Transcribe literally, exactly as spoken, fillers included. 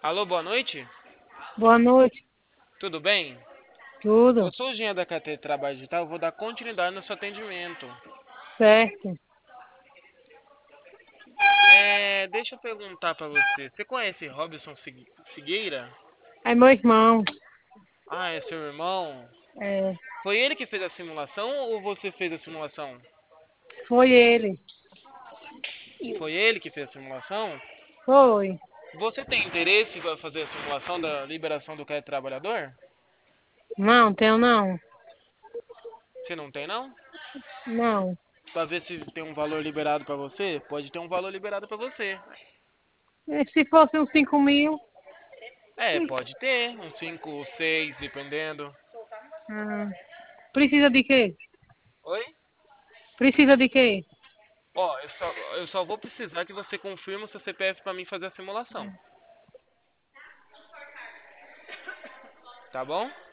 Alô, boa noite? Boa noite, Tudo bem? Eu tudo sou o Jean da K T Trabalho Digital, eu vou dar continuidade no seu atendimento. certo. É, deixa eu perguntar pra você, você conhece Robson Figu- Figueira? É meu irmão, Ah, é seu irmão? é, Foi ele que fez a simulação ou você fez a simulação? foi ele, Foi ele que fez a simulação? foi. Você tem interesse em fazer a simulação da liberação do crédito trabalhador? Não, tenho não, Você não tem, não? não. Pra ver se tem um valor liberado pra você? Pode ter um valor liberado pra você. E se fosse uns cinco mil, É, pode ter, uns cinco ou seis, dependendo. ah, precisa de quê? Oi? Precisa de quê? Ó, eu só, eu só vou precisar que você confirme o seu C P F pra mim fazer a simulação. Tá bom?